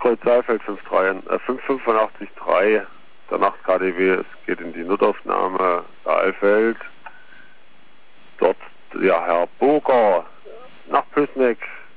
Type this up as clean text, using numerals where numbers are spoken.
Kreuz Saalfeld 585.3, der Nacht-KDW, es geht in die Notaufnahme Saalfeld. Dort, ja, Herr Boger nach Püßneck.